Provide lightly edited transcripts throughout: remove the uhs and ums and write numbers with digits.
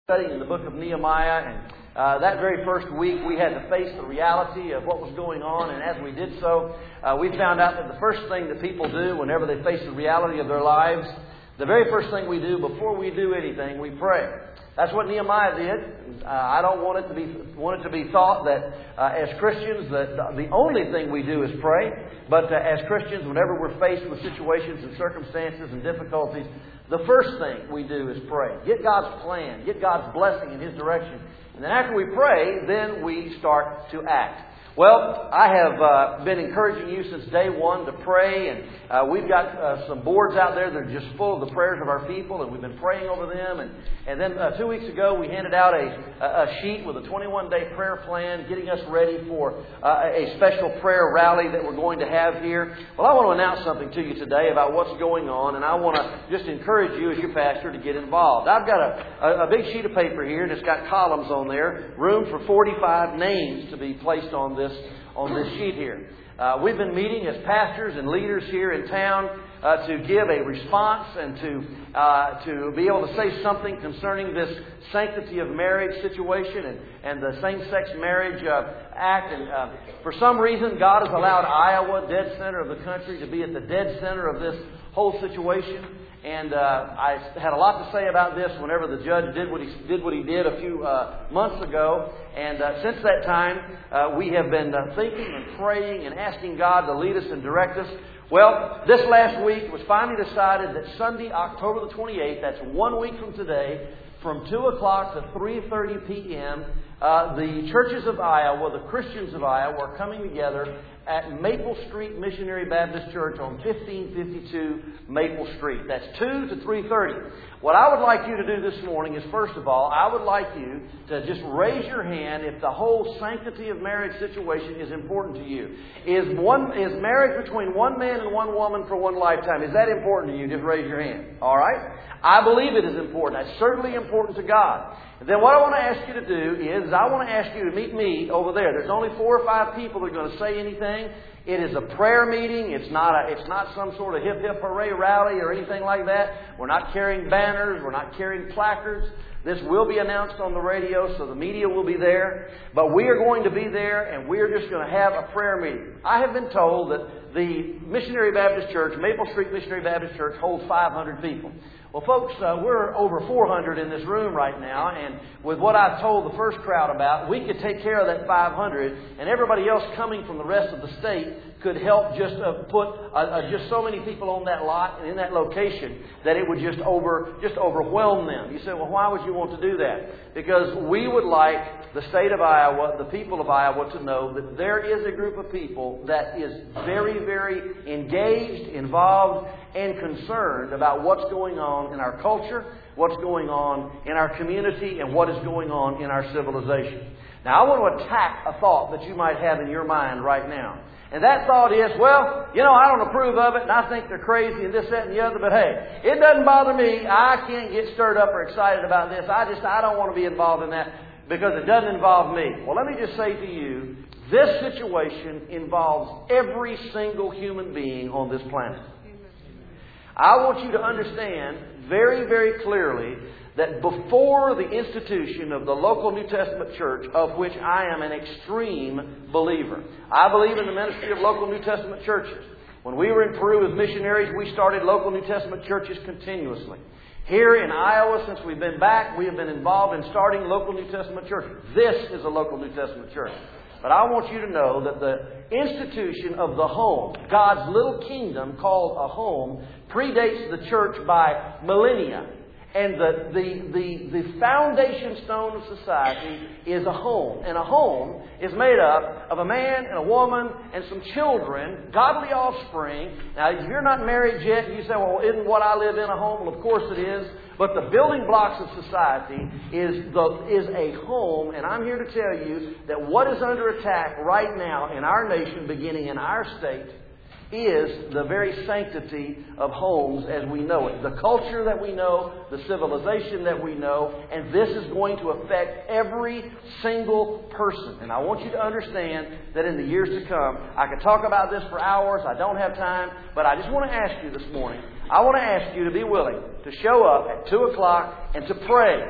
Studying in the book of Nehemiah, and that very first week we had to face the reality of what was going on, and as we did so, we found out that the first thing that people do whenever they face the reality of their lives, the very first thing we do before we do anything, we pray. That's what Nehemiah did. I don't want it to be thought that as Christians that the only thing we do is pray, but as Christians, whenever we're faced with situations and circumstances and difficulties, the first thing we do is pray. Get God's plan. Get God's blessing in His direction. And then after we pray, then we start to act. Well, I have been encouraging you since day one to pray, and we've got some boards out there that are just full of the prayers of our people, and we've been praying over them. And then 2 weeks ago, we handed out a sheet with a 21-day prayer plan, getting us ready for a special prayer rally that we're going to have here. Well, I want to announce something to you today about what's going on, and I want to just encourage you as your pastor to get involved. I've got a big sheet of paper here, and it's got columns on there, room for 45 names to be placed on this sheet here. We've been meeting as pastors and leaders here in town to give a response and to be able to say something concerning this sanctity of marriage situation and the same-sex marriage act. And for some reason, God has allowed Iowa, dead center of the country, to be at the dead center of this whole situation. And I had a lot to say about this whenever the judge did what he did a few months ago. And since that time, we have been thinking and praying and asking God to lead us and direct us. Well, this last week it was finally decided that Sunday, October the 28th, that's 1 week from today, from 2 o'clock to 3:30 p.m., the churches of Iowa, the Christians of Iowa, are coming together at Maple Street Missionary Baptist Church on 1552 Maple Street. That's 2 to 3:30. What I would like you to do this morning is, first of all, I would like you to just raise your hand if the whole sanctity of marriage situation is important to you. Is marriage between one man and one woman for one lifetime, is that important to you? Just raise your hand. All right? I believe it is important. It's certainly important to God. And then what I want to ask you to do is I want to ask you to meet me over there. There's only 4 or 5 people that are going to say anything. It is a prayer meeting. It's not some sort of hip hip hooray rally or anything like that. We're not carrying banners. We're not carrying placards. This will be announced on the radio, so the media will be there. But we are going to be there, and we are just going to have a prayer meeting. I have been told that the Missionary Baptist Church, Maple Street Missionary Baptist Church, holds 500 people. Well, folks, we're over 400 in this room right now, and with what I've told the first crowd about, we could take care of that 500, and everybody else coming from the rest of the state could help just put just so many people on that lot and in that location that it would just overwhelm them. You say, well, why would you want to do that? Because we would like the state of Iowa, the people of Iowa, to know that there is a group of people that is very, very engaged, involved, and concerned about what's going on in our culture, what's going on in our community, and what is going on in our civilization. Now, I want to attack a thought that you might have in your mind right now. And that thought is, well, I don't approve of it, and I think they're crazy, and this, that, and the other, but hey, it doesn't bother me. I can't get stirred up or excited about this. I don't want to be involved in that because it doesn't involve me. Well, let me just say to you, this situation involves every single human being on this planet. I want you to understand very, very clearly that before the institution of the local New Testament church, of which I am an extreme believer, I believe in the ministry of local New Testament churches. When we were in Peru as missionaries, we started local New Testament churches continuously. Here in Iowa, since we've been back, we have been involved in starting local New Testament churches. This is a local New Testament church. But I want you to know that the institution of the home, God's little kingdom called a home, predates the church by millennia. And the foundation stone of society is a home. And a home is made up of a man and a woman and some children, godly offspring. Now, if you're not married yet, you say, well, isn't what I live in a home? Well, of course it is. But the building blocks of society is a home. And I'm here to tell you that what is under attack right now in our nation, beginning in our state, is the very sanctity of homes as we know it. The culture that we know, the civilization that we know, and this is going to affect every single person. And I want you to understand that in the years to come, I could talk about this for hours. I don't have time, but I just want to ask you this morning, I want to ask you to be willing to show up at 2 o'clock and to pray.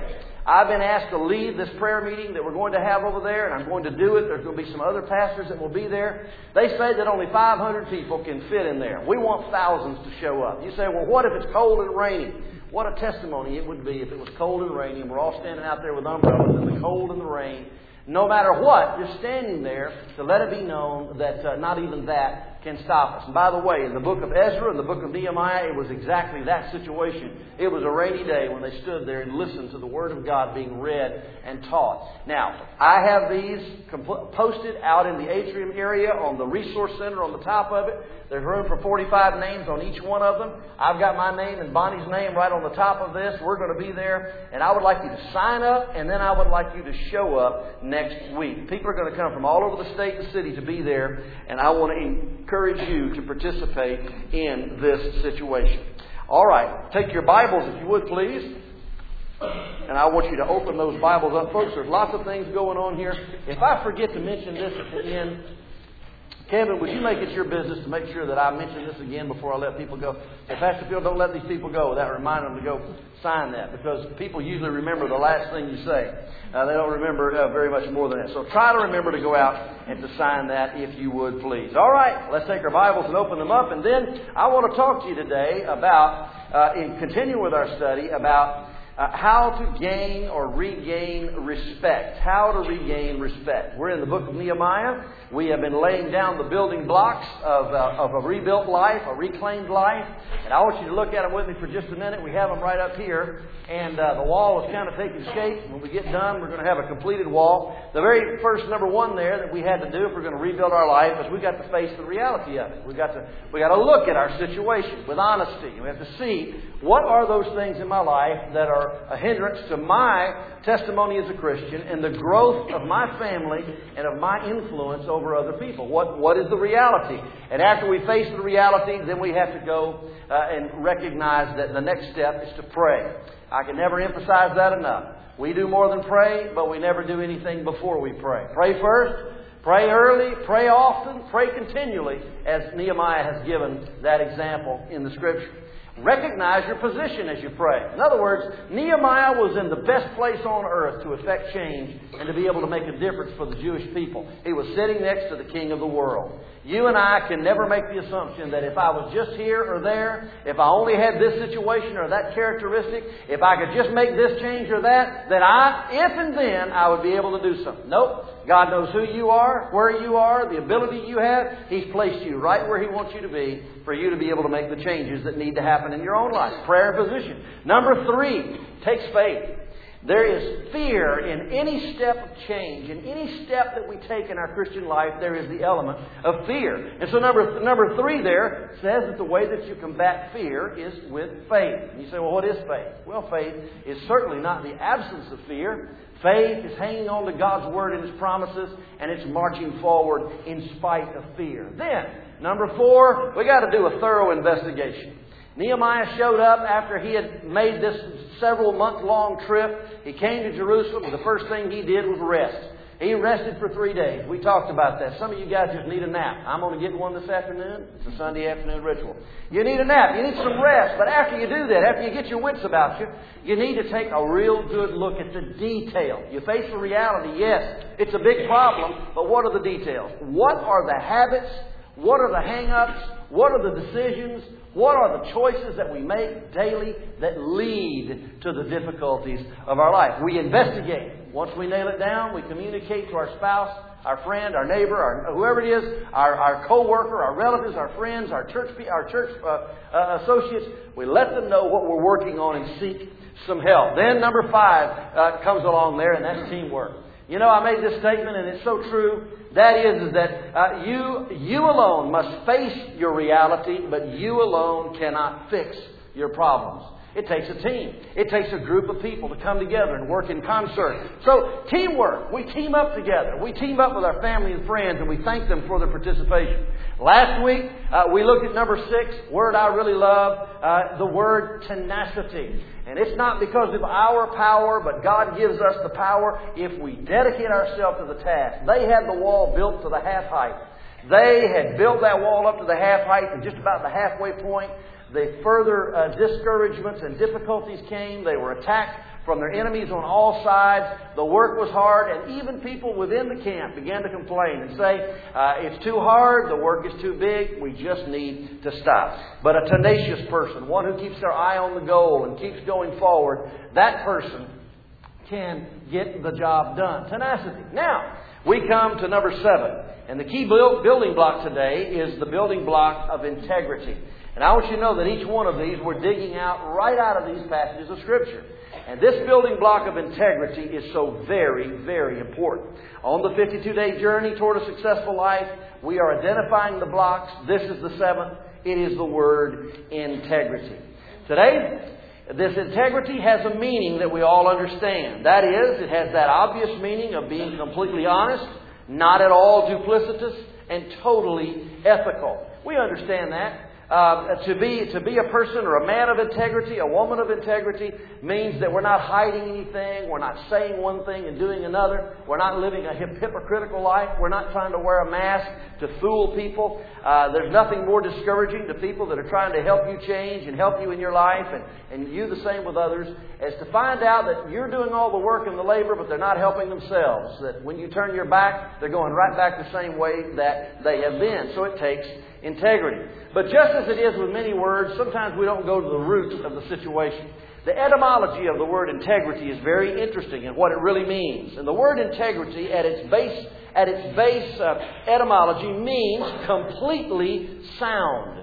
I've been asked to lead this prayer meeting that we're going to have over there, and I'm going to do it. There's going to be some other pastors that will be there. They say that only 500 people can fit in there. We want thousands to show up. You say, well, what if it's cold and rainy? What a testimony it would be if it was cold and rainy and we're all standing out there with umbrellas in the cold and the rain. No matter what, just standing there to let it be known that not even that can stop us. And by the way, in the book of Ezra and the book of Nehemiah, it was exactly that situation. It was a rainy day when they stood there and listened to the Word of God being read and taught. Now, I have these posted out in the atrium area on the resource center on the top of it. There's room for 45 names on each one of them. I've got my name and Bonnie's name right on the top of this. We're going to be there. And I would like you to sign up, and then I would like you to show up next week. People are going to come from all over the state and city to be there, and I want to encourage you to participate in this situation. All right. Take your Bibles, if you would, please. And I want you to open those Bibles up. Folks, there's lots of things going on here. If I forget to mention this at the end, Kevin, would you make it your business to make sure that I mention this again before I let people go? If Pastor Phil, don't let these people go without reminding them to go sign that, because people usually remember the last thing you say. They don't remember very much more than that. So try to remember to go out and to sign that if you would, please. All right, let's take our Bibles and open them up. And then I want to talk to you today about, in continuing with our study, about how to gain or regain respect. How to regain respect. We're in the book of Nehemiah. We have been laying down the building blocks of a rebuilt life, a reclaimed life. And I want you to look at them with me for just a minute. We have them right up here. And the wall is kind of taking shape. When we get done, we're going to have a completed wall. The very first number one there that we had to do if we're going to rebuild our life is we got to face the reality of it. We got to look at our situation with honesty. We have to see what are those things in my life that are a hindrance to my testimony as a Christian and the growth of my family and of my influence over other people. What is the reality? And after we face the reality, then we have to go and recognize that the next step is to pray. I can never emphasize that enough. We do more than pray, but we never do anything before we pray. Pray first, pray early, pray often, pray continually, as Nehemiah has given that example in the Scripture. Recognize your position as you pray. In other words, Nehemiah was in the best place on earth to effect change and to be able to make a difference for the Jewish people. He was sitting next to the King of the world. You and I can never make the assumption that if I was just here or there, if I only had this situation or that characteristic, if I could just make this change or that, then if and then I would be able to do something. Nope. God knows who you are, where you are, the ability you have. He's placed you right where He wants you to be for you to be able to make the changes that need to happen in your own life. Prayer and position. Number 3, takes faith. There is fear in any step of change. In any step that we take in our Christian life, there is the element of fear. And so number 3 there says that the way that you combat fear is with faith. And you say, well, what is faith? Well, faith is certainly not the absence of fear. Faith is hanging on to God's Word and His promises, and it's marching forward in spite of fear. Then, number 4, we got to do a thorough investigation. Nehemiah showed up after he had made this several month-long trip. He came to Jerusalem, and the first thing he did was rest. He rested for 3 days. We talked about that. Some of you guys just need a nap. I'm going to get one this afternoon. It's a Sunday afternoon ritual. You need a nap. You need some rest. But after you do that, after you get your wits about you, you need to take a real good look at the detail. You face the reality, yes, it's a big problem, but what are the details? What are the habits? What are the hang-ups? What are the decisions? What are the choices that we make daily that lead to the difficulties of our life? We investigate. Once we nail it down, we communicate to our spouse, our friend, our neighbor, whoever it is, our co-worker, our relatives, our friends, our church associates. We let them know what we're working on and seek some help. Then number 5 comes along there, and that's teamwork. You know, I made this statement, and it's so true. That is that you alone must face your reality, but you alone cannot fix your problems. It takes a team. It takes a group of people to come together and work in concert. So, teamwork. We team up together. We team up with our family and friends, and we thank them for their participation. Last week, we looked at number 6, word I really love, the word tenacity. And it's not because of our power, but God gives us the power if we dedicate ourselves to the task. They had the wall built to the half height. They had built that wall up to the half height, and just about the halfway point, the further discouragements and difficulties came. They were attacked from their enemies on all sides. The work was hard, and even people within the camp began to complain and say, it's too hard, the work is too big, we just need to stop. But a tenacious person, one who keeps their eye on the goal and keeps going forward, that person can get the job done. Tenacity. Now, we come to number 7. And the key building block today is the building block of integrity. And I want you to know that each one of these we're digging out right out of these passages of Scripture. And this building block of integrity is so very, very important. On the 52-day journey toward a successful life, we are identifying the blocks. This is the 7th. It is the word integrity. Today, this integrity has a meaning that we all understand. That is, it has that obvious meaning of being completely honest, not at all duplicitous, and totally ethical. We understand that. To be a person or a man of integrity, a woman of integrity, means that we're not hiding anything. We're not saying one thing and doing another. We're not living a hypocritical life. We're not trying to wear a mask to fool people. There's nothing more discouraging to people that are trying to help you change and help you in your life, and you the same with others, as to find out that you're doing all the work and the labor, but they're not helping themselves. That when you turn your back, they're going right back the same way that they have been. So it takes integrity. But just as it is with many words, sometimes we don't go to the root of the situation. The etymology of the word integrity is very interesting in what it really means. And the word integrity at its base etymology means completely sound,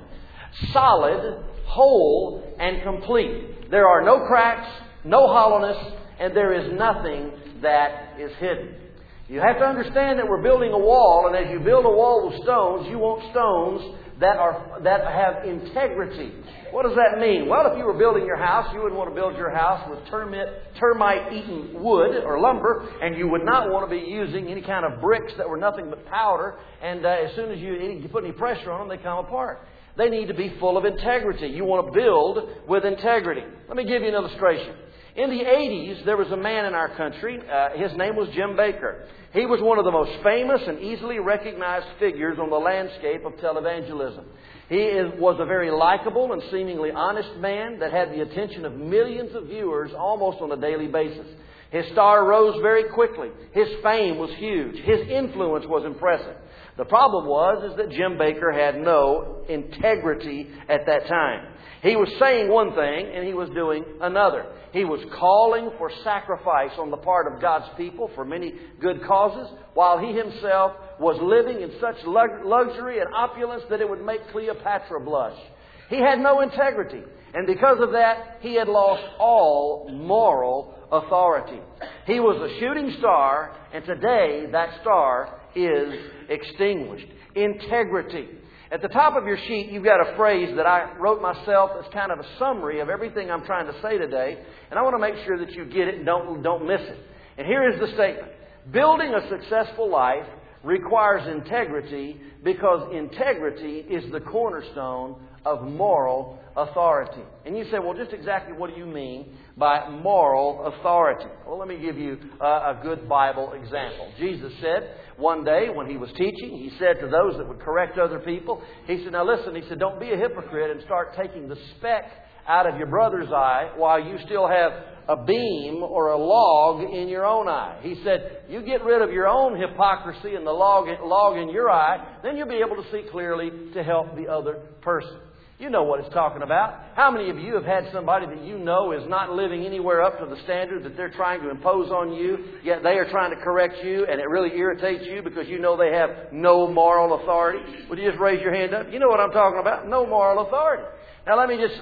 solid, whole, and complete. There are no cracks, no hollowness, and there is nothing that is hidden. You have to understand that we're building a wall, and as you build a wall with stones, you want stones that have integrity. What does that mean? Well, if you were building your house, you wouldn't want to build your house with termite-eaten wood or lumber, and you would not want to be using any kind of bricks that were nothing but powder, and as soon as you put any pressure on them, they come apart. They need to be full of integrity. You want to build with integrity. Let me give you an illustration. In the 80s, there was a man in our country. His name was Jim Bakker. He was one of the most famous and easily recognized figures on the landscape of televangelism. He was a very likable and seemingly honest man that had the attention of millions of viewers almost on a daily basis. His star rose very quickly. His fame was huge. His influence was impressive. The problem was that Jim Bakker had no integrity at that time. He was saying one thing and he was doing another. He was calling for sacrifice on the part of God's people for many good causes, while he himself was living in such luxury and opulence that it would make Cleopatra blush. He had no integrity, and because of that, he had lost all moral authority. He was a shooting star, and today that star is extinguished. Integrity. At the top of your sheet, you've got a phrase that I wrote myself as kind of a summary of everything I'm trying to say today. And I want to make sure that you get it and don't miss it. And here is the statement. Building a successful life requires integrity because integrity is the cornerstone of moral authority. And you say, well, just exactly what do you mean by moral authority? Well, let me give you a good Bible example. Jesus said one day when he was teaching, he said to those that would correct other people, he said, now listen, he said, don't be a hypocrite and start taking the speck out of your brother's eye while you still have a beam or a log in your own eye. He said, you get rid of your own hypocrisy and the log in your eye, then you'll be able to see clearly to help the other person. You know what it's talking about. How many of you have had somebody that you know is not living anywhere up to the standard that they're trying to impose on you, yet they are trying to correct you, and it really irritates you because you know they have no moral authority? Would you just raise your hand up? You know what I'm talking about. No moral authority. Now let me just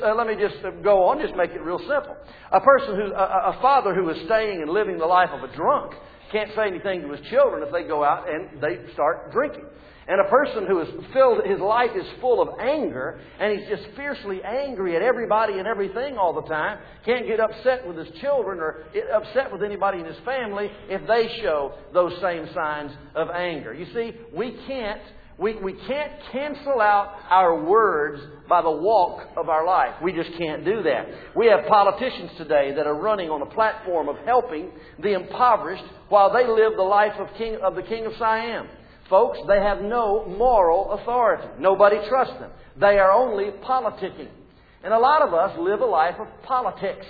go on. Just make it real simple. A father who is staying and living the life of a drunk can't say anything to his children if they go out and they start drinking. And a person who is his life is full of anger, and he's just fiercely angry at everybody and everything all the time, can't get upset with his children or upset with anybody in his family if they show those same signs of anger. You see, we can't cancel out our words by the walk of our life. We just can't do that. We have politicians today that are running on a platform of helping the impoverished while they live the life of the King of Siam. Folks, they have no moral authority. Nobody trusts them. They are only politicking. And a lot of us live a life of politics.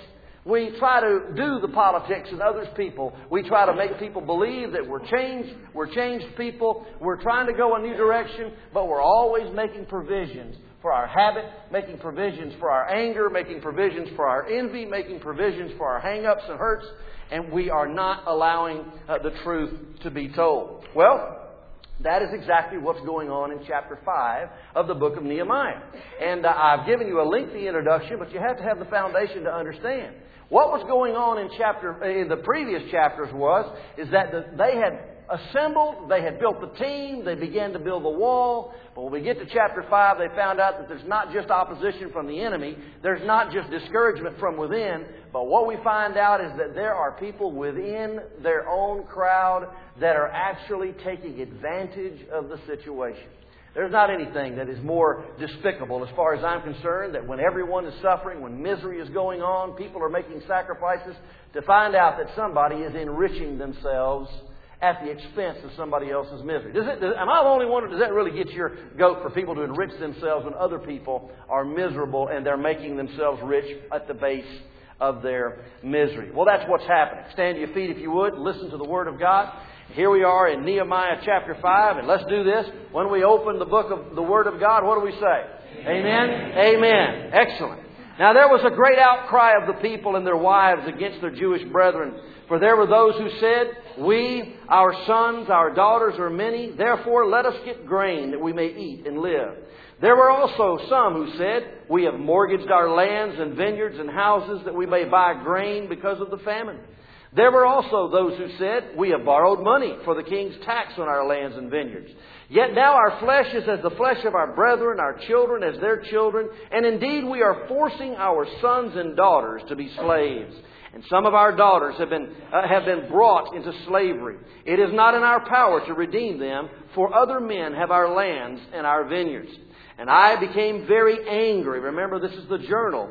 We try to do the politics in others' people. We try to make people believe that we're changed people. We're trying to go a new direction, but we're always making provisions for our habit, making provisions for our anger, making provisions for our envy, making provisions for our hang-ups and hurts, and we are not allowing the truth to be told. Well, that is exactly what's going on in chapter 5 of the book of Nehemiah. And I've given you a lengthy introduction, but you have to have the foundation to understand. What was going on in the previous chapters is that they had assembled, they had built the team, they began to build the wall. But when we get to chapter 5, they found out that there's not just opposition from the enemy, there's not just discouragement from within, but what we find out is that there are people within their own crowd that are actually taking advantage of the situation. There's not anything that is more despicable as far as I'm concerned, that when everyone is suffering, when misery is going on, people are making sacrifices, to find out that somebody is enriching themselves at the expense of somebody else's misery. Am I the only one, or does that really get your goat for people to enrich themselves when other people are miserable and they're making themselves rich at the base of their misery? Well, that's what's happening. Stand to your feet if you would. Listen to the Word of God. Here we are in Nehemiah chapter 5, and let's do this. When we open the book of the Word of God, what do we say? Amen? Amen. Excellent. Now there was a great outcry of the people and their wives against their Jewish brethren. For there were those who said, "We, our sons, our daughters are many. Therefore let us get grain that we may eat and live." There were also some who said, "We have mortgaged our lands and vineyards and houses that we may buy grain because of the famine." There were also those who said, "We have borrowed money for the king's tax on our lands and vineyards. Yet now our flesh is as the flesh of our brethren, our children as their children, and indeed we are forcing our sons and daughters to be slaves. And some of our daughters have been brought into slavery. It is not in our power to redeem them, for other men have our lands and our vineyards." And I became very angry. Remember, this is the journal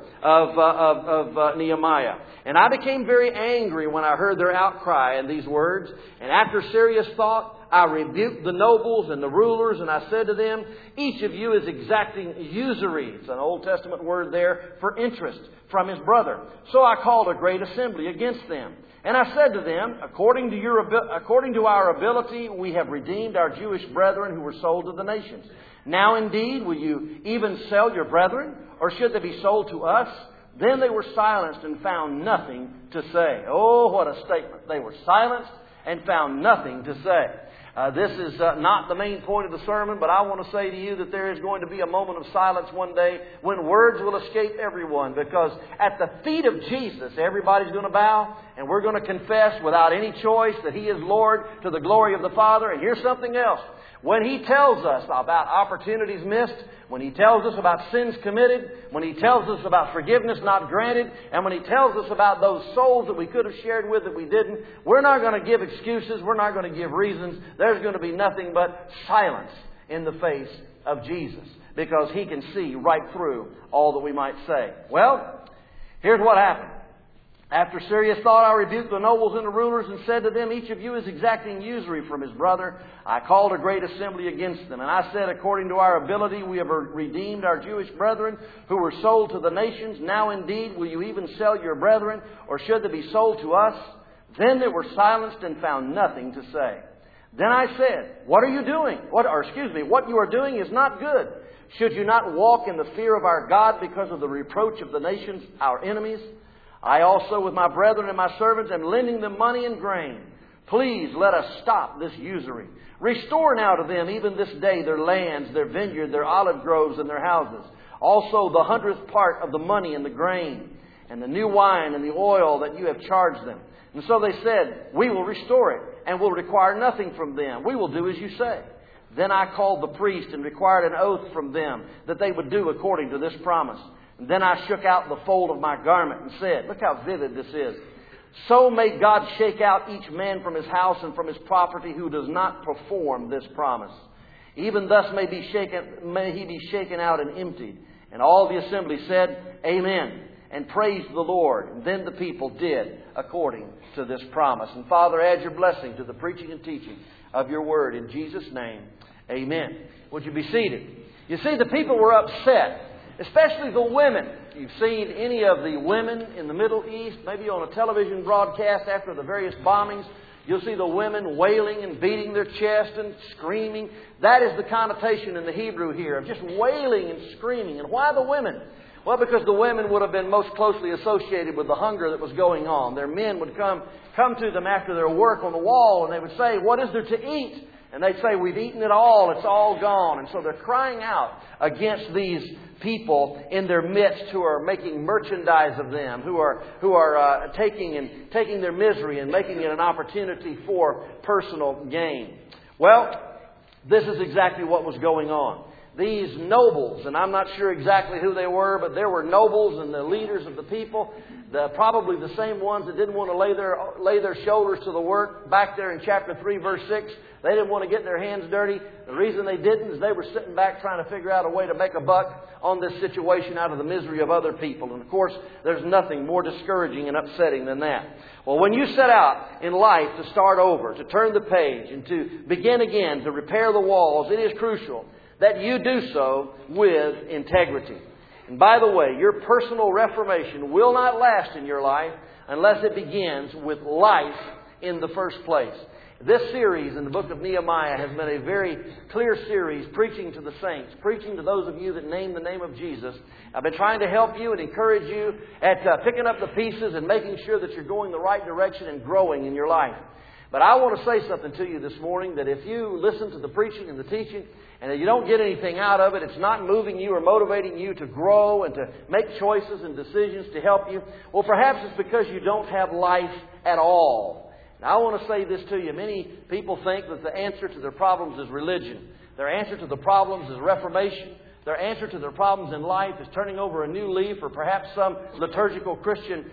of Nehemiah. And I became very angry when I heard their outcry and these words. And after serious thought, I rebuked the nobles and the rulers, and I said to them, "Each of you is exacting usury." It's an Old Testament word there for interest from his brother. So I called a great assembly against them. And I said to them, according to our ability, we have redeemed our Jewish brethren who were sold to the nations. Now indeed, will you even sell your brethren, or should they be sold to us? Then they were silenced and found nothing to say. Oh, what a statement. They were silenced and found nothing to say. This is not the main point of the sermon, but I want to say to you that there is going to be a moment of silence one day when words will escape everyone, because at the feet of Jesus, everybody's going to bow, and we're going to confess without any choice that He is Lord to the glory of the Father. And here's something else. When He tells us about opportunities missed, when He tells us about sins committed, when He tells us about forgiveness not granted, and when He tells us about those souls that we could have shared with that we didn't, we're not going to give excuses. We're not going to give reasons. There's going to be nothing but silence in the face of Jesus, because He can see right through all that we might say. Well, here's what happened. After serious thought, I rebuked the nobles and the rulers and said to them, "Each of you is exacting usury from his brother." I called a great assembly against them. And I said, according to our ability, we have redeemed our Jewish brethren who were sold to the nations. Now indeed, will you even sell your brethren, or should they be sold to us? Then they were silenced and found nothing to say. Then I said, what are you doing? What you are doing is not good. Should you not walk in the fear of our God because of the reproach of the nations, our enemies? I also, with my brethren and my servants, am lending them money and grain. Please let us stop this usury. Restore now to them, even this day, their lands, their vineyard, their olive groves, and their houses. Also the 100th part of the money and the grain, and the new wine and the oil that you have charged them. And so they said, we will restore it, and will require nothing from them. We will do as you say. Then I called the priest and required an oath from them that they would do according to this promise. And then I shook out the fold of my garment and said, look how vivid this is. So may God shake out each man from his house and from his property who does not perform this promise. Even thus may he be shaken out and emptied. And all the assembly said, Amen, and praised the Lord. And then the people did according to this promise. And Father, add your blessing to the preaching and teaching of your word. In Jesus' name, amen. Would you be seated? You see, the people were upset. Especially the women. you've seen any of the women in the Middle East, maybe on a television broadcast after the various bombings, you'll see the women wailing and beating their chest and screaming. That is the connotation in the Hebrew here of just wailing and screaming. And why the women? Well, because the women would have been most closely associated with the hunger that was going on. Their men would come to them after their work on the wall and they would say, "What is there to eat?" And they'd say, "We've eaten it all. It's all gone." And so they're crying out against these people in their midst who are making merchandise of them, who are taking their misery and making it an opportunity for personal gain. Well, this is exactly what was going on. These nobles, and I'm not sure exactly who they were, but there were nobles and the leaders of the people, probably the same ones that didn't want to lay their shoulders to the work back there in chapter 3, verse 6. They didn't want to get their hands dirty. The reason they didn't is they were sitting back trying to figure out a way to make a buck on this situation out of the misery of other people. And of course, there's nothing more discouraging and upsetting than that. Well, when you set out in life to start over, to turn the page and to begin again, to repair the walls, it is crucial that you do so with integrity. And by the way, your personal reformation will not last in your life unless it begins with life in the first place. This series in the book of Nehemiah has been a very clear series preaching to the saints, preaching to those of you that name the name of Jesus. I've been trying to help you and encourage you at picking up the pieces and making sure that you're going the right direction and growing in your life. But I want to say something to you this morning, that if you listen to the preaching and the teaching and that you don't get anything out of it, it's not moving you or motivating you to grow and to make choices and decisions to help you, well, perhaps it's because you don't have life at all. And I want to say this to you. Many people think that the answer to their problems is religion. Their answer to the problems is reformation. Their answer to their problems in life is turning over a new leaf, or perhaps some liturgical Christian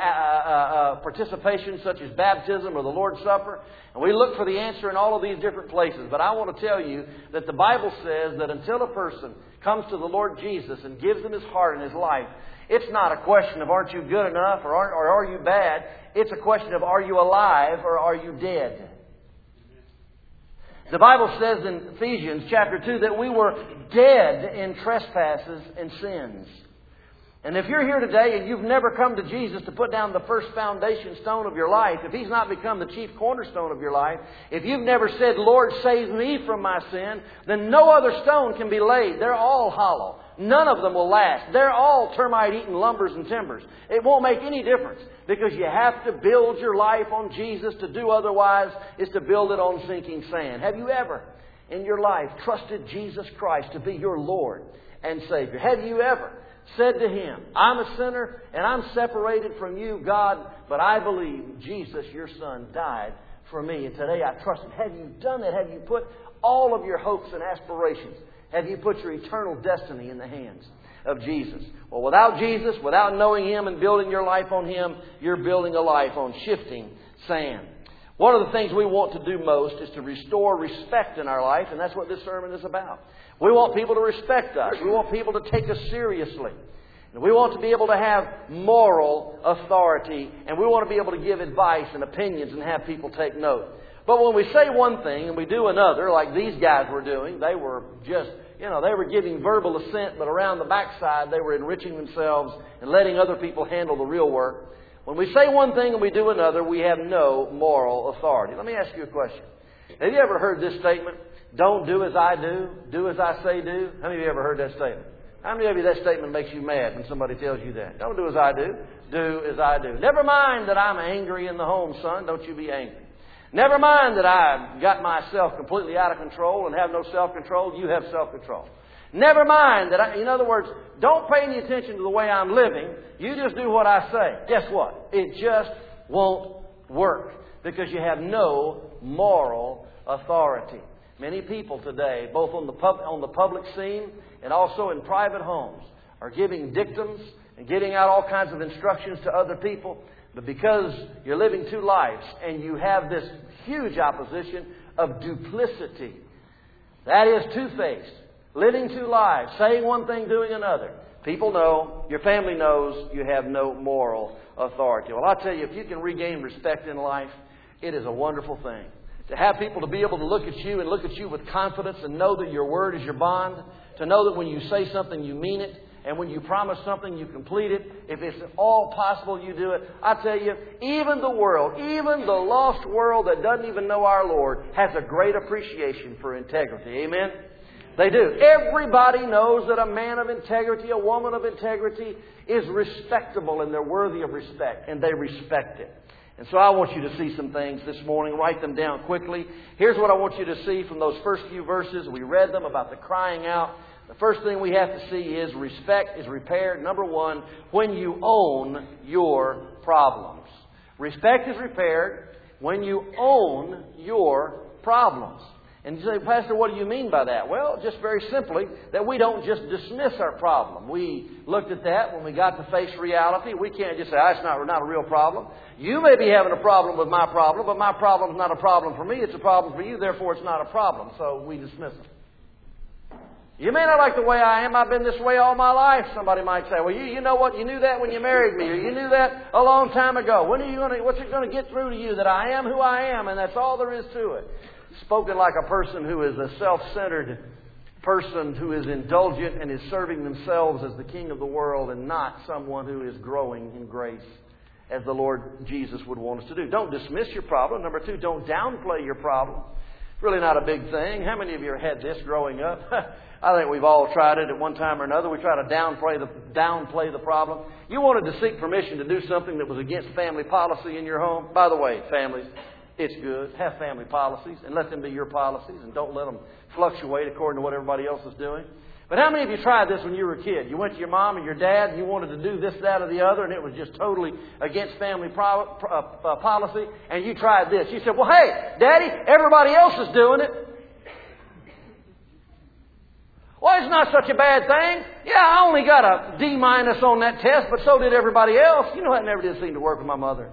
participation such as baptism or the Lord's Supper. And we look for the answer in all of these different places. But I want to tell you that the Bible says that until a person comes to the Lord Jesus and gives Him his heart and his life, it's not a question of aren't you good enough or are you bad. It's a question of are you alive or are you dead. The Bible says in Ephesians chapter 2 that we were dead in trespasses and sins. And if you're here today and you've never come to Jesus to put down the first foundation stone of your life, if He's not become the chief cornerstone of your life, if you've never said, "Lord, save me from my sin," then no other stone can be laid. They're all hollow. None of them will last. They're all termite-eaten lumbers and timbers. It won't make any difference because you have to build your life on Jesus. To do otherwise is to build it on sinking sand. Have you ever in your life trusted Jesus Christ to be your Lord and Savior? Have you ever said to Him, "I'm a sinner and I'm separated from you, God, but I believe Jesus, your Son, died for me, and today I trust Him"? Have you done that? Have you put all of your hopes and aspirations, have you put your eternal destiny in the hands of Jesus? Well, without Jesus, without knowing Him and building your life on Him, you're building a life on shifting sand. One of the things we want to do most is to restore respect in our life, and that's what this sermon is about. We want people to respect us. We want people to take us seriously. And we want to be able to have moral authority, and we want to be able to give advice and opinions and have people take note. But when we say one thing and we do another, like these guys were doing, they were just, they were giving verbal assent, but around the backside they were enriching themselves and letting other people handle the real work. When we say one thing and we do another, we have no moral authority. Let me ask you a question. Have you ever heard this statement? Don't do as I do as I say do. How many of you ever heard that statement? How many of you that statement makes you mad when somebody tells you that? Don't do as I do as I do. Never mind that I'm angry in the home, son. Don't you be angry. Never mind that I've got myself completely out of control and have no self-control. You have self-control. Never mind that in other words, don't pay any attention to the way I'm living. You just do what I say. Guess what? It just won't work because you have no moral authority. Many people today, both on the public scene and also in private homes, are giving dictums and getting out all kinds of instructions to other people. But because you're living two lives and you have this huge opposition of duplicity, that is two-faced, living two lives, saying one thing, doing another, people know, your family knows you have no moral authority. Well, I'll tell you, if you can regain respect in life, it is a wonderful thing. To have people to be able to look at you and look at you with confidence and know that your word is your bond, to know that when you say something you mean it, And when you promise something, you complete it. If it's at all possible, you do it. I tell you, even the world, even the lost world that doesn't even know our Lord, has a great appreciation for integrity. Amen? They do. Everybody knows that a man of integrity, a woman of integrity, is respectable and they're worthy of respect. And they respect it. And so I want you to see some things this morning. Write them down quickly. Here's what I want you to see from those first few verses. We read them about the crying out. The first thing we have to see is respect is repaired. Number one, when you own your problems. Respect is repaired when you own your problems. And you say, Pastor, what do you mean by that? Well, just very simply, that we don't just dismiss our problem. We looked at that when we got to face reality. We can't just say, it's not a real problem. You may be having a problem with my problem, but my problem is not a problem for me. It's a problem for you, therefore it's not a problem. So we dismiss it. You may not like the way I am. I've been this way all my life. Somebody might say, well, you know what? You knew that when you married me, or you knew that a long time ago. What's it going to get through to you that I am who I am, and that's all there is to it? Spoken like a person who is a self-centered person who is indulgent and is serving themselves as the king of the world and not someone who is growing in grace as the Lord Jesus would want us to do. Don't dismiss your problem. Number two, don't downplay your problem. It's really not a big thing. How many of you had this growing up? I think we've all tried it at one time or another. We try to downplay the problem. You wanted to seek permission to do something that was against family policy in your home. By the way, families, it's good. Have family policies and let them be your policies and don't let them fluctuate according to what everybody else is doing. But how many of you tried this when you were a kid? You went to your mom and your dad and you wanted to do this, that, or the other, and it was just totally against family policy, and you tried this. You said, well, hey, Daddy, everybody else is doing it. Well, it's not such a bad thing. Yeah, I only got a D- on that test, but so did everybody else. You know, that never did seem to work with my mother.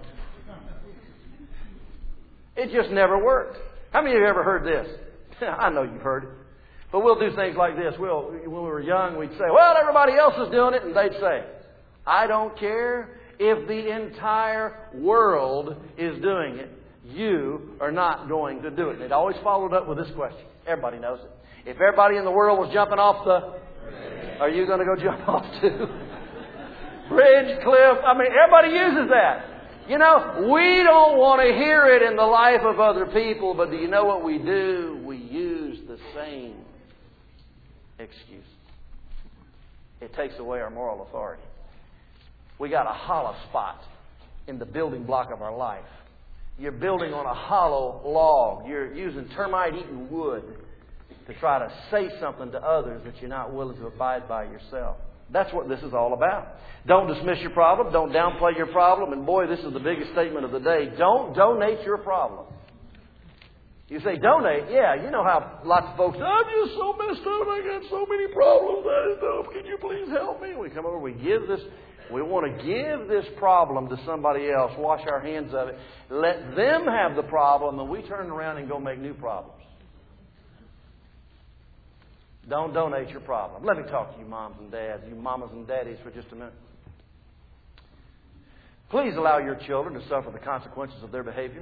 It just never worked. How many of you have ever heard this? I know you've heard it. But we'll do things like this. When we were young, we'd say, well, everybody else is doing it. And they'd say, I don't care if the entire world is doing it. You are not going to do it. And it always followed up with this question. Everybody knows it. If everybody in the world was jumping off are you going to go jump off too? Bridge, cliff. I mean, everybody uses that. You know, we don't want to hear it in the life of other people, but do you know what we do? We use the same excuse. It takes away our moral authority. We got a hollow spot in the building block of our life. You're building on a hollow log. You're using termite-eaten wood to try to say something to others that you're not willing to abide by yourself. That's what this is all about. Don't dismiss your problem. Don't downplay your problem. And boy, this is the biggest statement of the day. Don't donate your problem. You say, donate? Yeah, you know how lots of folks say, I'm just so messed up. I got so many problems. Can you please help me? We come over, we want to give this problem to somebody else, wash our hands of it, let them have the problem, and we turn around and go make new problems. Don't donate your problem. Let me talk to you moms and dads, you mamas and daddies for just a minute. Please allow your children to suffer the consequences of their behavior.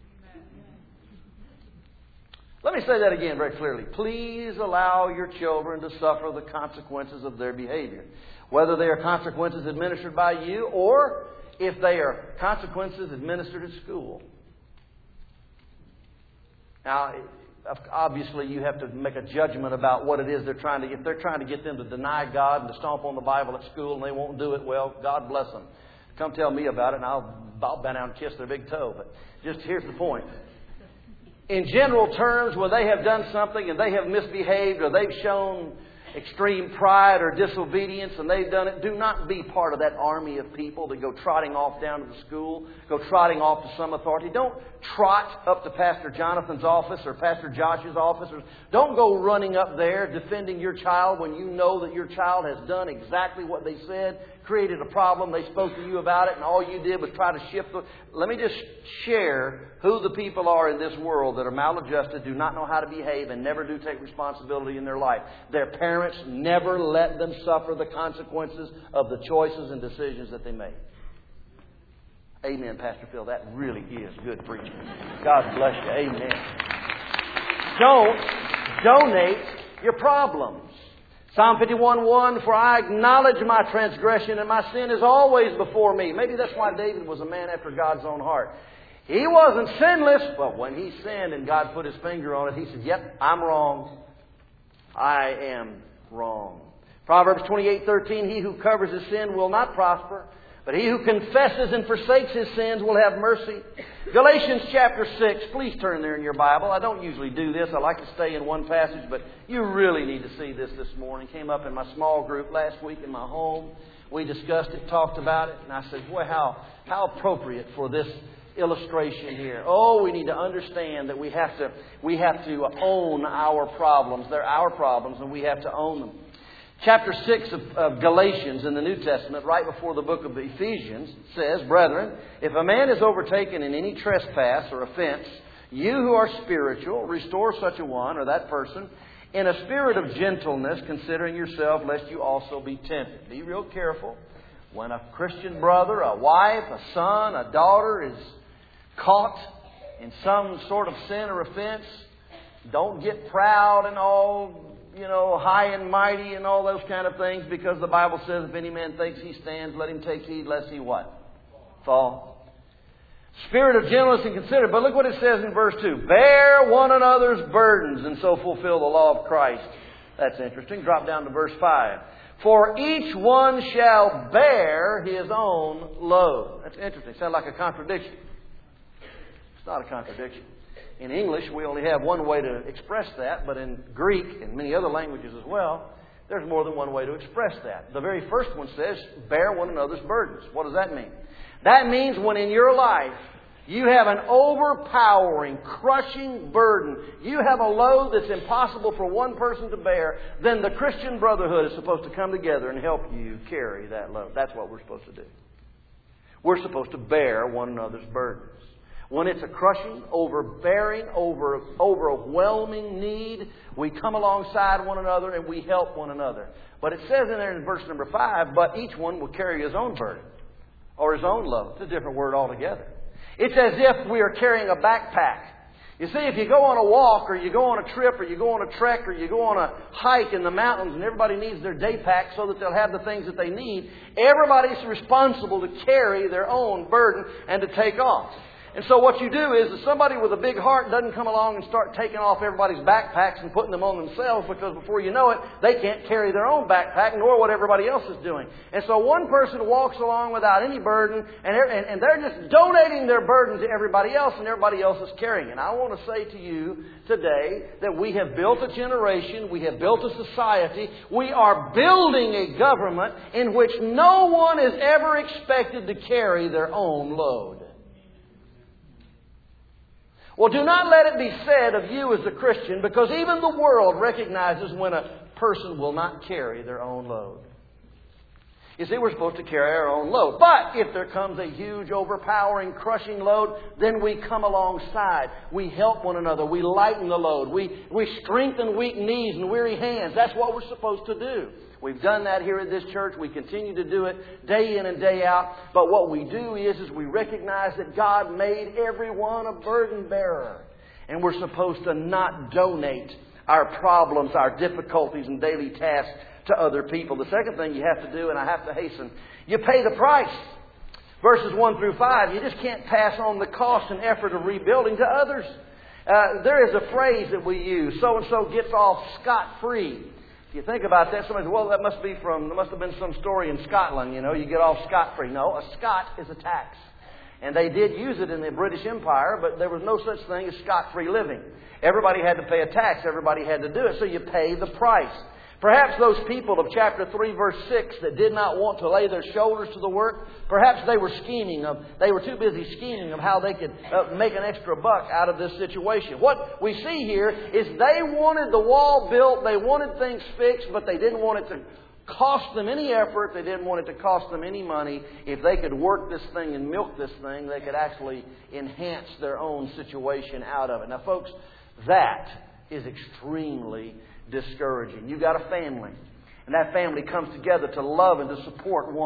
Let me say that again very clearly. Please allow your children to suffer the consequences of their behavior. Whether they are consequences administered by you or if they are consequences administered at school. Now, obviously, you have to make a judgment about what it is they're trying to get. If they're trying to get them to deny God and to stomp on the Bible at school and they won't do it, well, God bless them. Come tell me about it and I'll bend down and kiss their big toe. But just here's the point. In general terms, when they have done something and they have misbehaved or they've shown extreme pride or disobedience and they've done it, do not be part of that army of people that go trotting off down to the school, go trotting off to some authority. Don't trot up to Pastor Jonathan's office or Pastor Josh's office. Don't go running up there defending your child when you know that your child has done exactly what they said, created a problem, they spoke to you about it, and all you did was try to shift the... Let me just share who the people are in this world that are maladjusted, do not know how to behave, and never do take responsibility in their life. Their parents never let them suffer the consequences of the choices and decisions that they made. Amen, Pastor Phil. That really is good preaching. God bless you. Amen. Don't donate your problems. Psalm 51:1, for I acknowledge my transgression and my sin is always before me. Maybe that's why David was a man after God's own heart. He wasn't sinless, but when he sinned and God put His finger on it, he said, yep, I'm wrong. I am wrong. Proverbs 28:13, he who covers his sin will not prosper, but he who confesses and forsakes his sins will have mercy. Galatians chapter 6. Please turn there in your Bible. I don't usually do this. I like to stay in one passage, but you really need to see this morning. Came up in my small group last week in my home. We discussed it, talked about it, and I said, boy, how appropriate for this illustration here. Oh, we need to understand that we have to own our problems. They're our problems, and we have to own them. Chapter 6 of Galatians in the New Testament, right before the book of Ephesians, says, brethren, if a man is overtaken in any trespass or offense, you who are spiritual, restore such a one or that person in a spirit of gentleness, considering yourself, lest you also be tempted. Be real careful. When a Christian brother, a wife, a son, a daughter is caught in some sort of sin or offense, don't get proud and all, high and mighty and all those kind of things, because the Bible says if any man thinks he stands, let him take heed lest he what? Fall. Spirit of gentleness and consider. But look what it says in verse 2. Bear one another's burdens and so fulfill the law of Christ. That's interesting. Drop down to verse 5. For each one shall bear his own load. That's interesting. Sounds like a contradiction. It's not a contradiction. In English, we only have one way to express that, but in Greek and many other languages as well, there's more than one way to express that. The very first one says, bear one another's burdens. What does that mean? That means when in your life you have an overpowering, crushing burden, you have a load that's impossible for one person to bear, then the Christian brotherhood is supposed to come together and help you carry that load. That's what we're supposed to do. We're supposed to bear one another's burdens. When it's a crushing, overbearing, overwhelming need, we come alongside one another and we help one another. But it says in there in verse number 5, but each one will carry his own burden or his own load. It's a different word altogether. It's as if we are carrying a backpack. You see, if you go on a walk or you go on a trip or you go on a trek or you go on a hike in the mountains and everybody needs their day pack so that they'll have the things that they need, everybody's responsible to carry their own burden and to take off. And so what you do is if somebody with a big heart doesn't come along and start taking off everybody's backpacks and putting them on themselves, because before you know it, they can't carry their own backpack nor what everybody else is doing. And so one person walks along without any burden and they're just donating their burden to everybody else and everybody else is carrying it. And I want to say to you today that we have built a generation, we have built a society, we are building a government in which no one is ever expected to carry their own load. Well, do not let it be said of you as a Christian, because even the world recognizes when a person will not carry their own load. You see, we're supposed to carry our own load. But if there comes a huge, overpowering, crushing load, then we come alongside. We help one another. We lighten the load. We strengthen weak knees and weary hands. That's what we're supposed to do. We've done that here at this church. We continue to do it day in and day out. But what we do is we recognize that God made everyone a burden bearer. And we're supposed to not donate our problems, our difficulties and daily tasks to other people. The second thing you have to do, and I have to hasten, you pay the price. Verses 1 through 5, you just can't pass on the cost and effort of rebuilding to others. There is a phrase that we use, so-and-so gets off scot-free. If you think about that, somebody says, well, there must have been some story in Scotland, you get off scot-free. No, a scot is a tax. And they did use it in the British Empire, but there was no such thing as scot-free living. Everybody had to pay a tax. Everybody had to do it. So you pay the price. Perhaps those people of chapter 3, verse 6 that did not want to lay their shoulders to the work, perhaps they were too busy scheming of how they could make an extra buck out of this situation. What we see here is they wanted the wall built, they wanted things fixed, but they didn't want it to cost them any effort, they didn't want it to cost them any money. If they could work this thing and milk this thing, they could actually enhance their own situation out of it. Now, folks, that is extremely discouraging. You've got a family, and that family comes together to love and to support one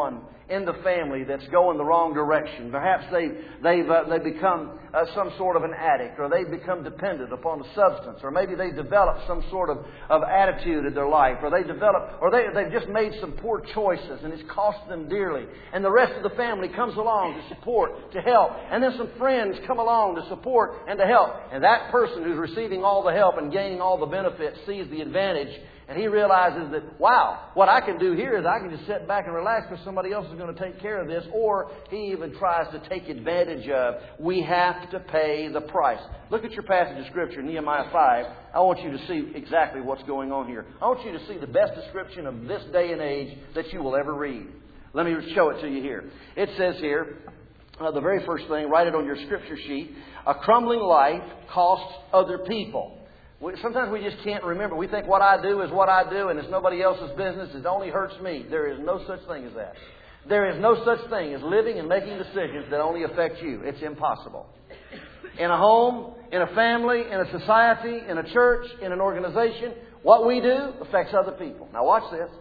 in the family that's going the wrong direction. Perhaps they've become some sort of an addict, or they've become dependent upon a substance, or maybe they've developed some sort of attitude in their life, or they've just made some poor choices and it's cost them dearly. And the rest of the family comes along to support, to help. And then some friends come along to support and to help. And that person who's receiving all the help and gaining all the benefits sees the advantage. And he realizes that, wow, what I can do here is I can just sit back and relax because somebody else is going to take care of this. Or he even tries to take advantage of. We have to pay the price. Look at your passage of Scripture, Nehemiah 5. I want you to see exactly what's going on here. I want you to see the best description of this day and age that you will ever read. Let me show it to you here. It says here, the very first thing, write it on your Scripture sheet. A crumbling life costs other people. Sometimes we just can't remember. We think what I do is what I do and it's nobody else's business. It only hurts me. There is no such thing as that. There is no such thing as living and making decisions that only affect you. It's impossible. In a home, in a family, in a society, in a church, in an organization, what we do affects other people. Now watch this.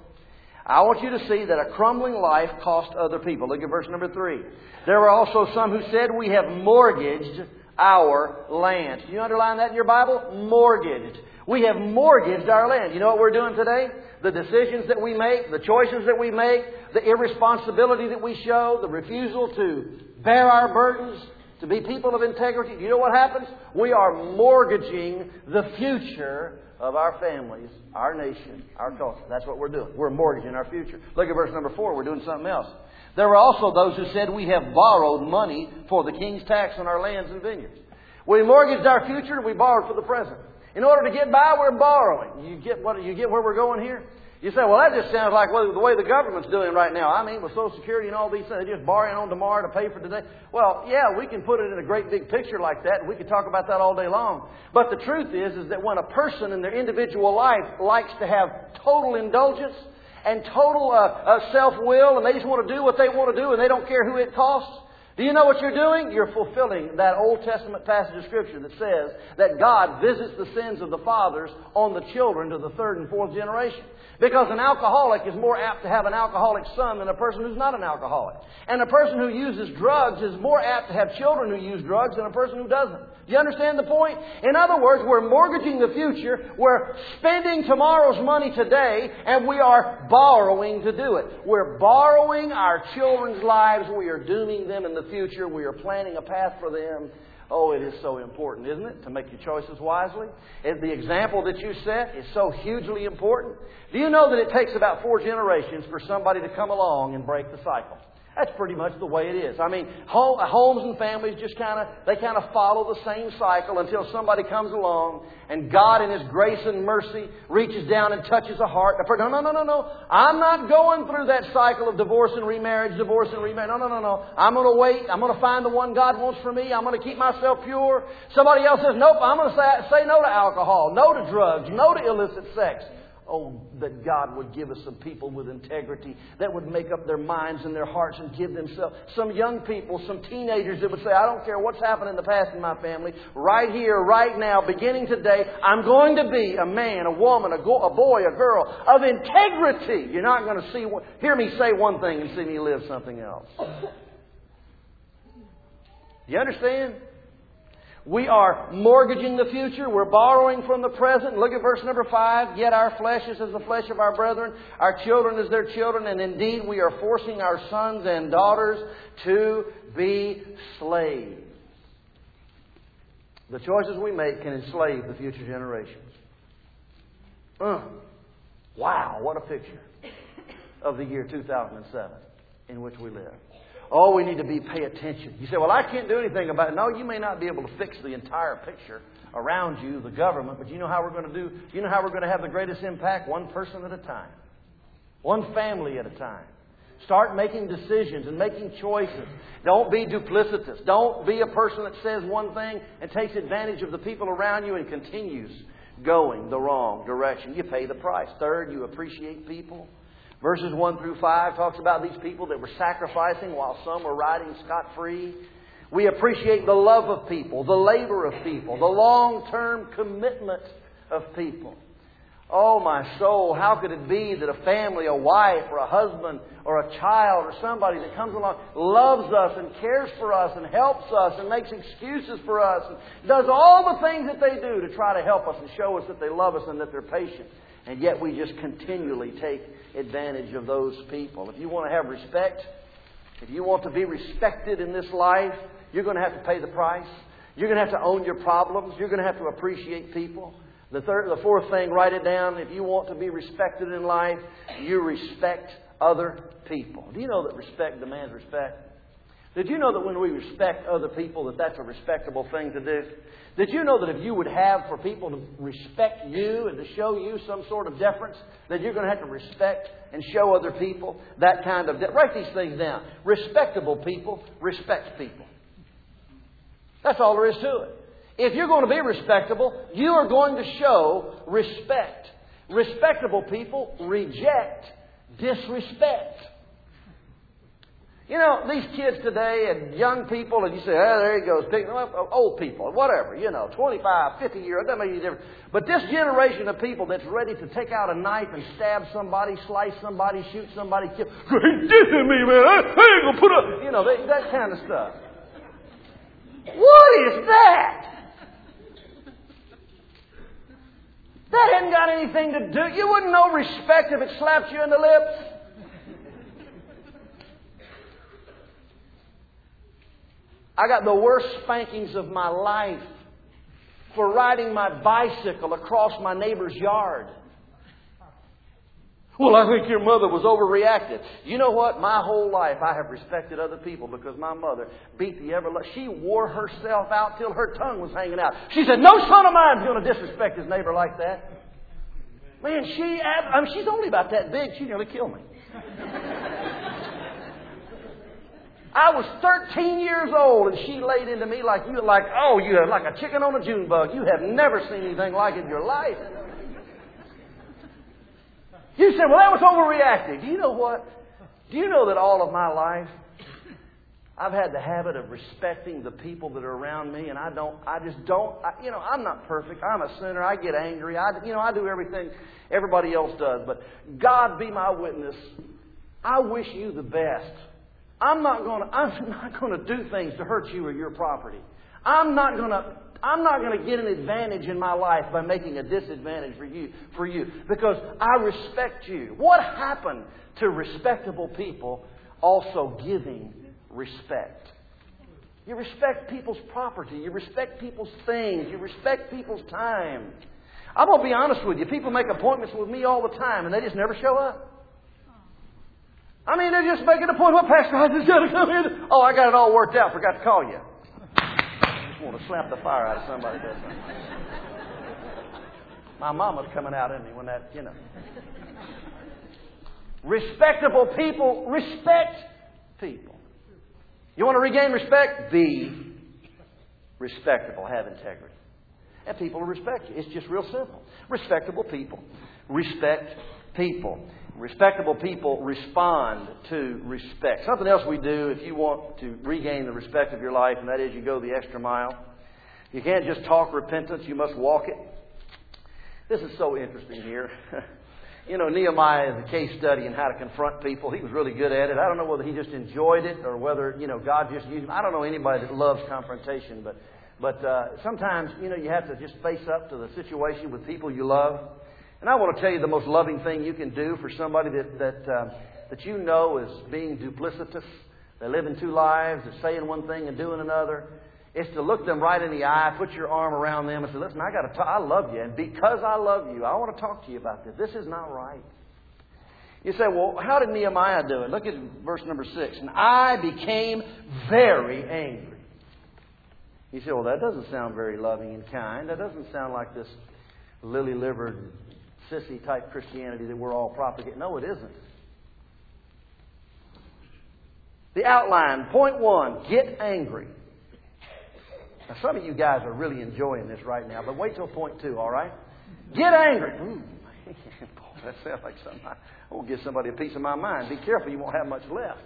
I want you to see that a crumbling life costs other people. Look at verse number 3. There were also some who said, we have mortgaged our land. Can you underline that in your Bible? Mortgaged. We have mortgaged our land. You know what we're doing today? The decisions that we make, the choices that we make, the irresponsibility that we show, the refusal to bear our burdens, to be people of integrity. Do you know what happens? We are mortgaging the future of our families, our nation, our culture. That's what we're doing. We're mortgaging our future. Look at verse number 4. We're doing something else. There were also those who said, we have borrowed money for the king's tax on our lands and vineyards. We mortgaged our future and we borrowed for the present. In order to get by, we're borrowing. You get where we're going here? You say, well, that just sounds like the way the government's doing right now. I mean, with Social Security and all these things, they're just borrowing on tomorrow to pay for today. Well, yeah, we can put it in a great big picture like that, and we can talk about that all day long. But the truth is that when a person in their individual life likes to have total indulgence and total self-will, and they just want to do what they want to do, and they don't care who it costs, do you know what you're doing? You're fulfilling that Old Testament passage of Scripture that says that God visits the sins of the fathers on the children to the third and fourth generation. Because an alcoholic is more apt to have an alcoholic son than a person who's not an alcoholic. And a person who uses drugs is more apt to have children who use drugs than a person who doesn't. Do you understand the point? In other words, we're mortgaging the future, we're spending tomorrow's money today, and we are borrowing to do it. We're borrowing our children's lives, we are dooming them in the future, we are planning a path for them. Oh, it is so important, isn't it, to make your choices wisely? The example that you set is so hugely important. Do you know that it takes about 4 generations for somebody to come along and break the cycle? That's pretty much the way it is. I mean, homes and families just kind of follow the same cycle until somebody comes along and God in His grace and mercy reaches down and touches a heart. No. I'm not going through that cycle of divorce and remarriage, divorce and remarriage. No. I'm going to wait. I'm going to find the one God wants for me. I'm going to keep myself pure. Somebody else says, nope, I'm going to say no to alcohol, no to drugs, no to illicit sex. Oh, that God would give us some people with integrity that would make up their minds and their hearts and give themselves. Some young people, some teenagers that would say, I don't care what's happened in the past in my family. Right here, right now, beginning today, I'm going to be a man, a woman, a boy, a girl of integrity. You're not going to hear me say one thing and see me live something else. You understand? We are mortgaging the future. We're borrowing from the present. Look at verse number 5. Yet our flesh is as the flesh of our brethren. Our children as their children. And indeed we are forcing our sons and daughters to be slaves. The choices we make can enslave the future generations. Wow, what a picture of the year 2007 in which we live. Oh, we need to pay attention. You say, well, I can't do anything about it. No, you may not be able to fix the entire picture around you, the government, but you know how we're going to have the greatest impact? One person at a time. One family at a time. Start making decisions and making choices. Don't be duplicitous. Don't be a person that says one thing and takes advantage of the people around you and continues going the wrong direction. You pay the price. Third, you appreciate people. Verses 1 through 5 talks about these people that were sacrificing while some were riding scot-free. We appreciate the love of people, the labor of people, the long-term commitment of people. Oh, my soul, how could it be that a family, a wife or a husband or a child or somebody that comes along loves us and cares for us and helps us and makes excuses for us and does all the things that they do to try to help us and show us that they love us and that they're patient. And yet we just continually take advantage of those people. If you want to have respect, if you want to be respected in this life, you're going to have to pay the price. You're going to have to own your problems. You're going to have to appreciate people. The fourth thing, write it down. If you want to be respected in life, you respect other people. Do you know that respect demands respect? Did you know that when we respect other people, that's a respectable thing to do? Did you know that if you would have for people to respect you and to show you some sort of deference, that you're going to have to respect and show other people that kind of deference? Write these things down. Respectable people respect people. That's all there is to it. If you're going to be respectable, you are going to show respect. Respectable people reject disrespect. You know, these kids today and young people, and you say, oh, there he goes, picking them up, old people, whatever, 25, 50 years, that makes any difference. But this generation of people that's ready to take out a knife and stab somebody, slice somebody, shoot somebody, kill, ain't dissing me, man, I ain't going to put up, that kind of stuff. What is that? That hadn't got anything to do. You wouldn't know respect if it slapped you in the lips. I got the worst spankings of my life for riding my bicycle across my neighbor's yard. Well, I think your mother was overreacted. You know what? My whole life I have respected other people because my mother beat the she wore herself out till her tongue was hanging out. She said, no son of mine is going to disrespect his neighbor like that. Man, she's only about that big. She nearly killed me. I was 13 years old and she laid into me like you have like a chicken on a June bug. You have never seen anything like it in your life. You said, well, that was overreacting. Do you know what? Do you know that all of my life I've had the habit of respecting the people that are around me, and I'm not perfect. I'm a sinner. I get angry. I do everything everybody else does. But God be my witness. I wish you the best. I'm not going to do things to hurt you or your property. I'm not going to get an advantage in my life by making a disadvantage for you because I respect you. What happened to respectable people also giving respect? You respect people's property. You respect people's things. You respect people's time. I'm going to be honest with you. People make appointments with me all the time and they just never show up. I mean, they're just making an appointment. Well, Pastor, I just got to come in. Oh, I got it all worked out. Forgot to call you. I want to slap the fire out of somebody, doesn't it? My mama's coming out in me when that, Respectable people respect people. You want to regain respect? Be respectable. Have integrity. And people will respect you. It's just real simple. Respectable people respect people. Respectable people respond to respect. Something else we do if you want to regain the respect of your life, and that is you go the extra mile. You can't just talk repentance, you must walk it. This is so interesting here. Nehemiah is a case study in how to confront people. He was really good at it. I don't know whether he just enjoyed it or whether, God just used him. I don't know anybody that loves confrontation, but sometimes, you have to just face up to the situation with people you love. And I want to tell you the most loving thing you can do for somebody that you know is being duplicitous. They live in two lives. They're saying one thing and doing another. It's to look them right in the eye, put your arm around them and say, listen, I love you. And because I love you, I want to talk to you about this. This is not right. You say, well, how did Nehemiah do it? Look at verse number 6. And I became very angry. You say, well, that doesn't sound very loving and kind. That doesn't sound like this lily-livered, sissy-type Christianity that we're all propagating. No, it isn't. The outline, point 1, get angry. Now, some of you guys are really enjoying this right now, but wait till point 2, all right? Get angry. Ooh, boy, that sounds like something. I won't give somebody a piece of my mind. Be careful, you won't have much left.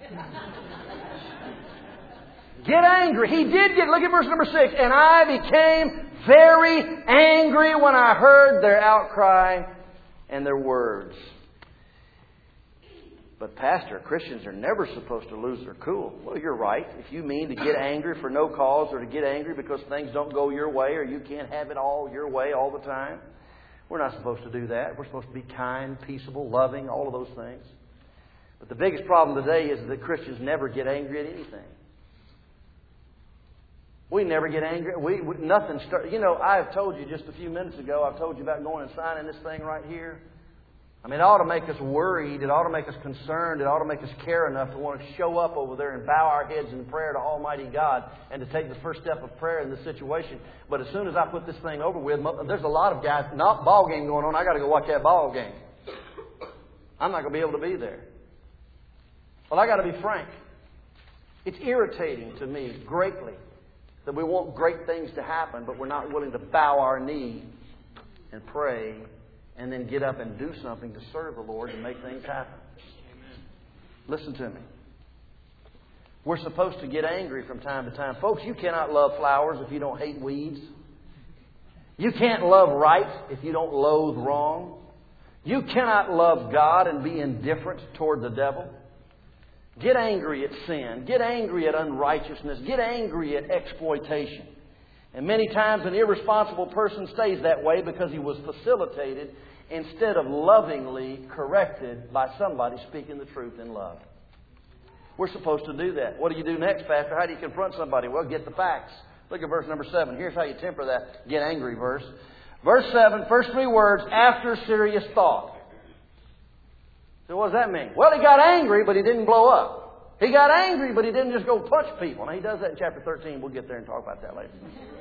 Get angry. He did look at verse number 6. And I became very angry when I heard their outcry and their words. But Pastor, Christians are never supposed to lose their cool. Well, you're right. If you mean to get angry for no cause or to get angry because things don't go your way or you can't have it all your way all the time, we're not supposed to do that. We're supposed to be kind, peaceable, loving, all of those things. But the biggest problem today is that Christians never get angry at anything. We never get angry. Nothing starts. You know, I've told you just a few minutes ago, I've told you about going and signing this thing right here. I mean, it ought to make us worried. It ought to make us concerned. It ought to make us care enough to want to show up over there and bow our heads in prayer to Almighty God and to take the first step of prayer in this situation. But as soon as I put this thing over with, there's a lot of guys, not ball game going on. I got to go watch that ball game. I'm not going to be able to be there. Well, I got to be frank. It's irritating to me greatly that we want great things to happen, but we're not willing to bow our knee and pray and then get up and do something to serve the Lord and make things happen. Amen. Listen to me. We're supposed to get angry from time to time. Folks, you cannot love flowers if you don't hate weeds. You can't love right if you don't loathe wrong. You cannot love God and be indifferent toward the devil. Get angry at sin. Get angry at unrighteousness. Get angry at exploitation. And many times an irresponsible person stays that way because he was facilitated instead of lovingly corrected by somebody speaking the truth in love. We're supposed to do that. What do you do next, Pastor? How do you confront somebody? Well, get the facts. Look at verse number 7. Here's how you temper that get angry verse. Verse 7, first 3 words, after serious thought. So what does that mean? Well, he got angry, but he didn't blow up. He got angry, but he didn't just go punch people. Now, he does that in chapter 13. We'll get there and talk about that later.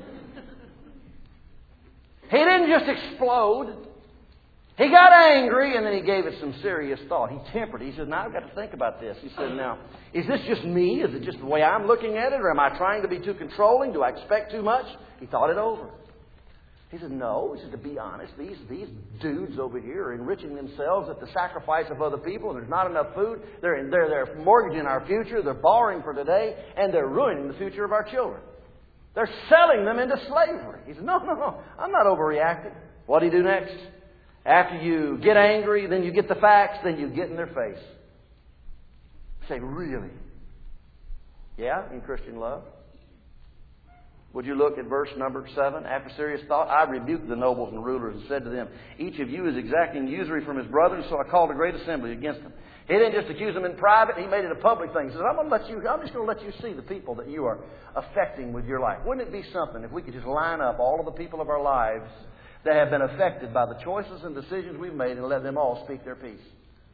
He didn't just explode. He got angry, and then he gave it some serious thought. He tempered it. He said, now I've got to think about this. He said, now, is this just me? Is it just the way I'm looking at it? Or am I trying to be too controlling? Do I expect too much? He thought it over. He said, no. He said, to be honest, these dudes over here are enriching themselves at the sacrifice of other people, and there's not enough food. They're mortgaging our future. They're borrowing for today, and they're ruining the future of our children. They're selling them into slavery. He said, no. I'm not overreacting. What do you do next? After you get angry, then you get the facts, then you get in their face. Say, really? Yeah, in Christian love. Would you look at verse number 7? After serious thought, I rebuked the nobles and rulers and said to them, each of you is exacting usury from his brother, so I called a great assembly against them. He didn't just accuse them in private, he made it a public thing. He said, I'm just going to let you see the people that you are affecting with your life. Wouldn't it be something if we could just line up all of the people of our lives that have been affected by the choices and decisions we've made and let them all speak their piece?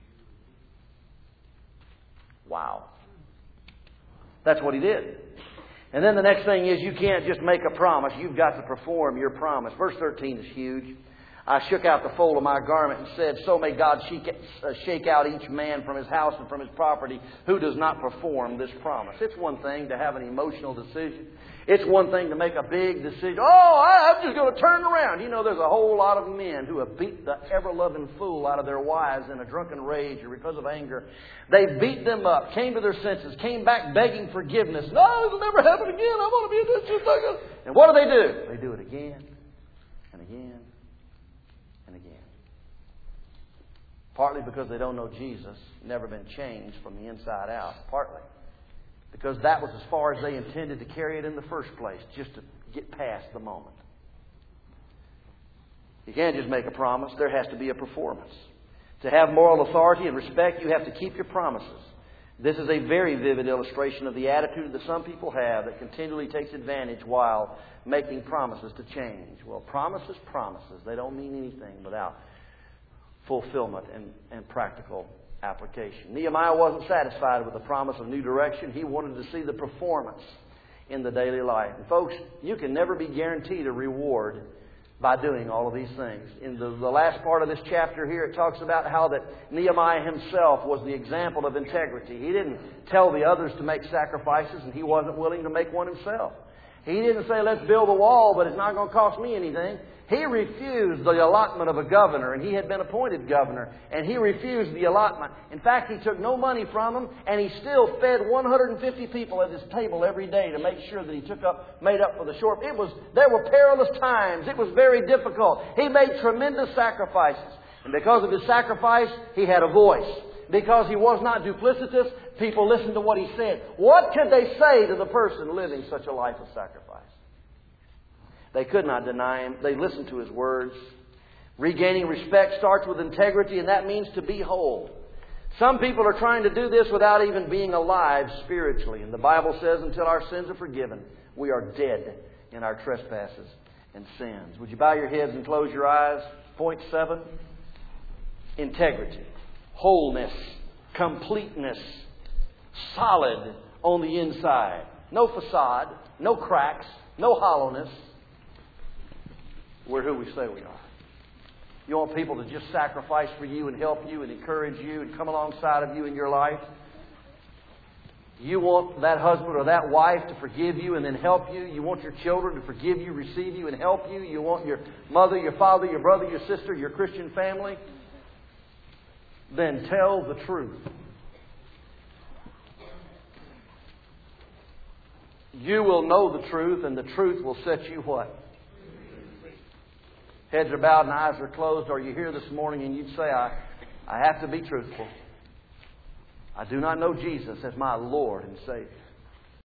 Wow. That's what he did. And then the next thing is you can't just make a promise. You've got to perform your promise. Verse 13 is huge. I shook out the fold of my garment and said, so may God shake out each man from his house and from his property who does not perform this promise. It's one thing to have an emotional decision. It's one thing to make a big decision. Oh, I'm just going to turn around. You know, there's a whole lot of men who have beat the ever-loving fool out of their wives in a drunken rage or because of anger. They beat them up, came to their senses, came back begging forgiveness. No, it'll never happen again. I want to be a this. And what do? They do it again and again and again. Partly because they don't know Jesus, never been changed from the inside out. Partly because that was as far as they intended to carry it in the first place, just to get past the moment. You can't just make a promise. There has to be a performance. To have moral authority and respect, you have to keep your promises. This is a very vivid illustration of the attitude that some people have that continually takes advantage while making promises to change. Well, promises. They don't mean anything without fulfillment and practical application. Nehemiah wasn't satisfied with the promise of new direction. He wanted to see the performance in the daily life. And folks, you can never be guaranteed a reward by doing all of these things. In the last part of this chapter here, it talks about how that Nehemiah himself was the example of integrity. He didn't tell the others to make sacrifices, and he wasn't willing to make one himself. He didn't say, let's build a wall, but it's not going to cost me anything. He refused the allotment of a governor, and he had been appointed governor, and he refused the allotment. In fact, he took no money from them, and he still fed 150 people at his table every day to make sure that he made up for the short. There were perilous times. It was very difficult. He made tremendous sacrifices. And because of His sacrifice, He had a voice. Because He was not duplicitous, people listened to what He said. What could they say to the person living such a life of sacrifice? They could not deny Him. They listened to His words. Regaining respect starts with integrity, and that means to be whole. Some people are trying to do this without even being alive spiritually. And the Bible says, until our sins are forgiven, we are dead in our trespasses and sins. Would you bow your heads and close your eyes? Point 7. Integrity. Wholeness. Completeness. Solid on the inside. No facade. No cracks. No hollowness. We're who we say we are. You want people to just sacrifice for you and help you and encourage you and come alongside of you in your life. You want that husband or that wife to forgive you and then help you. You want your children to forgive you, receive you, and help you. You want your mother, your father, your brother, your sister, your Christian family. Then tell the truth. You will know the truth, and the truth will set you what? Heads are bowed and eyes are closed. Are you here this morning and you'd say, I have to be truthful. I do not know Jesus as my Lord and Savior.